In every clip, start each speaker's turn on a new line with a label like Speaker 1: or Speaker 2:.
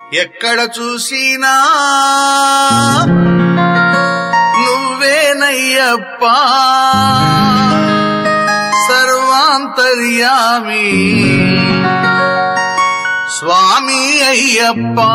Speaker 1: ఎక్కడ చూసినా నువ్వేనయ్యప్పా సర్వాంతర్యామి స్వామి అయ్యప్పా.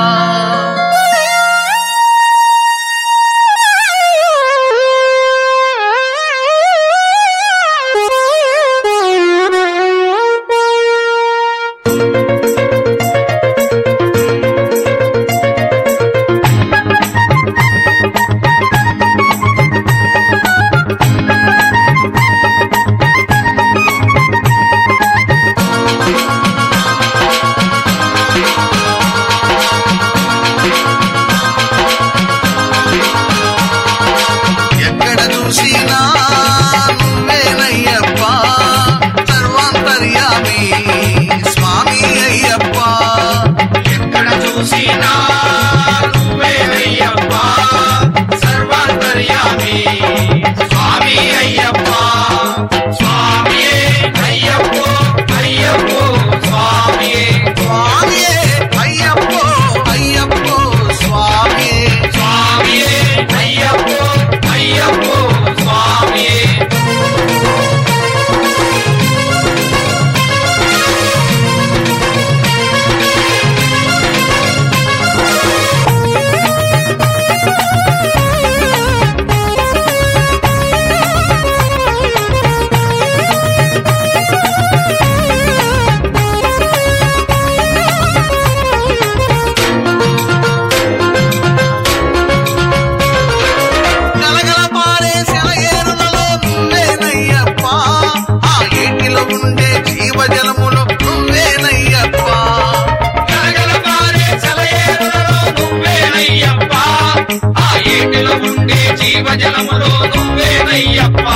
Speaker 2: జీవజలములో నువ్వేనయ్యప్పా.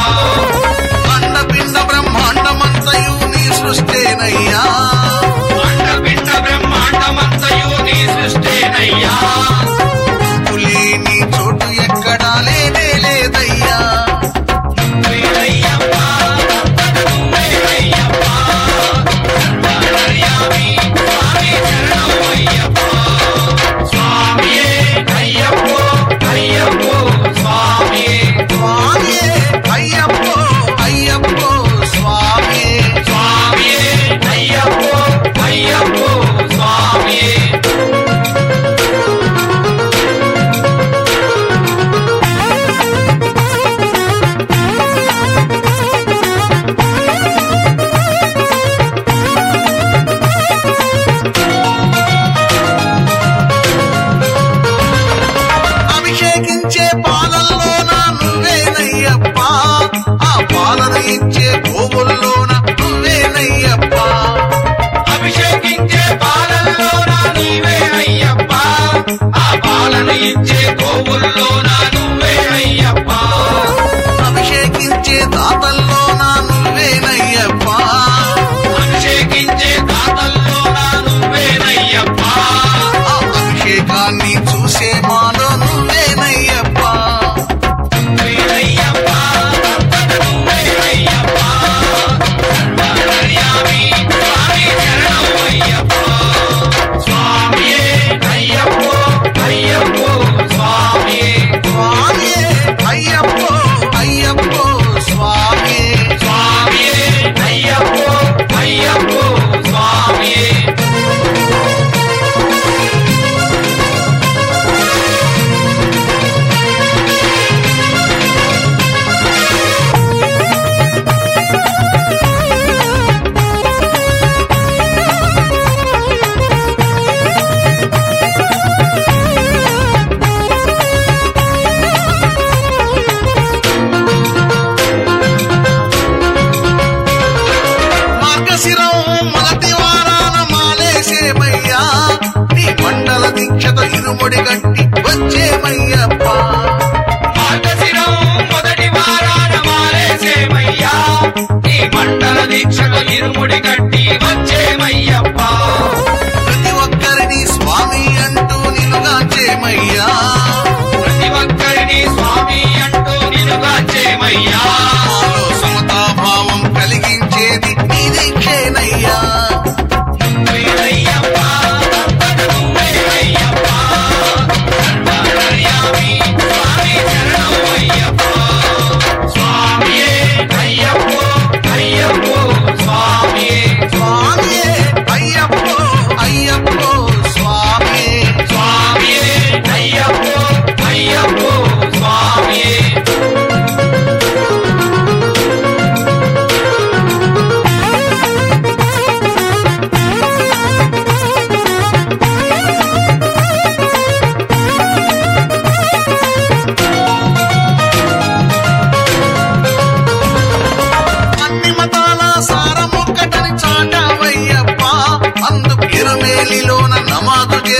Speaker 1: అండపిండ బ్రహ్మాండమంతయు నీ సృష్టేనయ్యా.
Speaker 2: అండపిండ బ్రహ్మాండమంతయు నీ సృష్టేనయ్యా.
Speaker 1: లేని చోటు ఎక్కడా లేనే లేదయ్యా.
Speaker 2: నువ్వేనయ్యప్పా, నువ్వేనయ్యప్పా, సర్వాంతర్యామి స్వామి శరణం అయ్యప్పా. స్వామియే అయ్యప్పో అయ్యప్పో స్వామియే.
Speaker 1: స్వామియే అయ్యప్పో అయ్యప్పో స్వామియే.
Speaker 2: స్వామియే అయ్యప్పో అయ్యప్పో స్వామియే.
Speaker 1: అభిషేకించే పాలల్లోన నువ్వేనయ్యప్పా. ఆ పాలన ఇచ్చే గోవుల్లోన నువ్వేనయ్యప్పా.
Speaker 2: అభిషేకించే పాలల్లోన నీవే అయ్యప్పా. ఆ పాలన ఇచ్చే గోవుల్లోన నువ్వే అయ్యప్పా.
Speaker 1: అభిషేకించే దాతల్లోన నువ్వేనయ్యప్పా.
Speaker 2: అభిషేకించే దాతల్లోన నువ్వేనయ్యప్పా.
Speaker 1: ఆ అభిషేకాన్ని చూసే మాలో నువ్వేనయ్యప్పా.
Speaker 2: నువ్వేనయ్యప్పా, నువ్వేనయ్యప్పా, సర్వాంతర్యామి స్వామి శరణం అయ్యప్పా. స్వామియే అయ్యప్పో అయ్యప్పో స్వామియే.
Speaker 1: స్వామియే అయ్యప్పో అయ్యప్పో స్వామియే.
Speaker 2: స్వామియే అయ్యప్పో అయ్యప్పో స్వామియే.
Speaker 1: మార్గశిరం మొదటి వారాన మాలేసేమయ్యా. నీ మండల దీక్షతో ఇరుముడి గట్టి వచ్చేమయ్యప్పా.
Speaker 2: మార్గశిరం మొదటి వారాన మాలేసేమయ్యా. ఈ మండల దీక్షకు ఇరుముడి కట్టి వచ్చేమయ్యప్పా.
Speaker 1: ప్రతి ఒక్కరిని స్వామి అంటూ నిలుగాచేమయ్యా.
Speaker 2: ప్రతి ఒక్కరిని స్వామి అంటూ నిలుగాచేమయ్యా.
Speaker 1: మాలో సమతాభావం కలిగించేది నీ దీక్షేనయ్యా.
Speaker 2: నువ్వేనయ్యప్పా, నువ్వేనయ్యప్పా,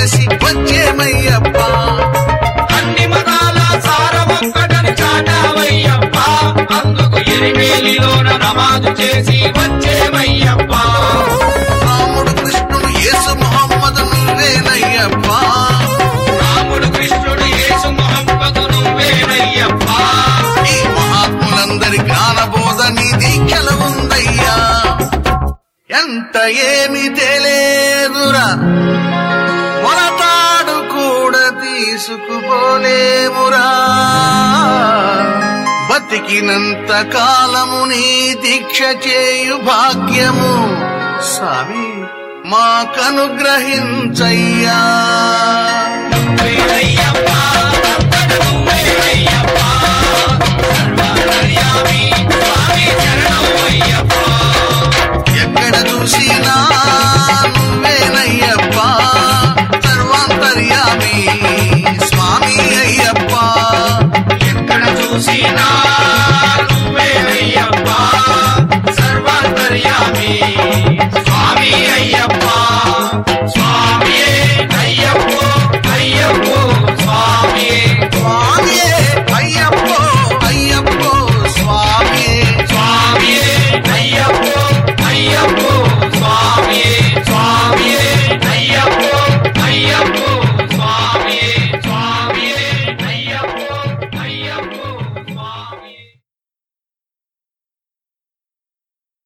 Speaker 1: మాలేసి వచ్చేమయ్యప్ప.
Speaker 2: అన్ని మతాల సారమొక్కటని చాటావయ్యప్ప, అందుకు ఎరిమేలిలోన నమాజు చేసి వచ్చేమయ్యప్ప.
Speaker 1: రాముడు కృష్ణుడు యేసు మొహమ్మదు నువ్వేనయ్యప్ప.
Speaker 2: రాముడు కృష్ణుడు యేసు మొహమ్మదు నువ్వేనయ్యప్ప.
Speaker 1: ఈ మహాత్ములందరి జ్ఞానబోధ నీ దీక్షలు ఉందయ్యా. ఎంత ఏమి తెలియదురా, మొలతాడు కూడా తీసుకుపోలేమురా. బతికినంత కాలము నీ దీక్ష చేయు భాగ్యము స్వామి మాకనుగ్రహించయ్యా.